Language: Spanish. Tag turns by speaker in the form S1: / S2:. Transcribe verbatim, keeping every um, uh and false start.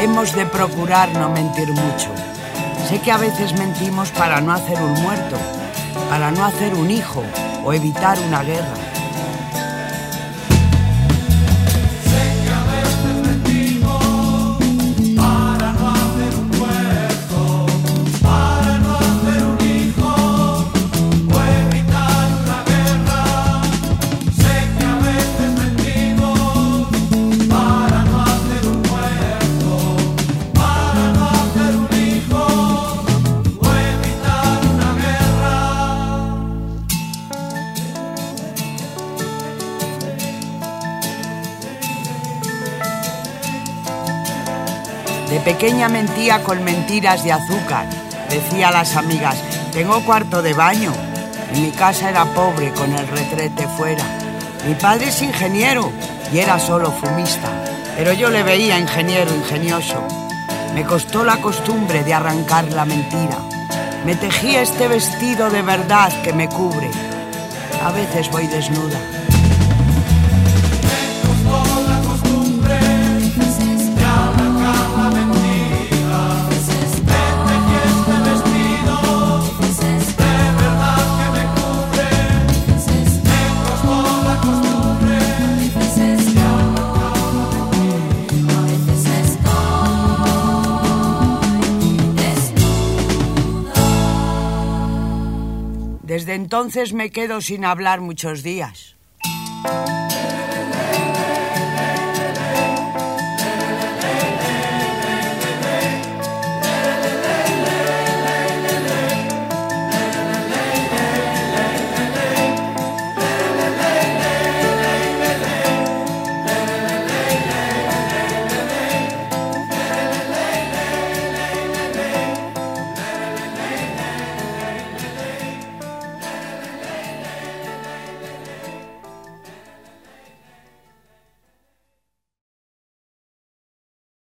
S1: hemos de procurar no mentir mucho. Sé que a veces mentimos para no hacer un muerto, para no hacer un hijo o evitar una guerra. De pequeña mentía con mentiras de azúcar. Decía a las amigas, tengo cuarto de baño. En mi casa era pobre con el retrete fuera. Mi padre es ingeniero y era solo fumista, pero yo le veía ingeniero ingenioso. Me costó la costumbre de arrancar la mentira. Me tejí este vestido de verdad que me cubre. A veces voy desnuda. Desde entonces me quedo sin hablar muchos días.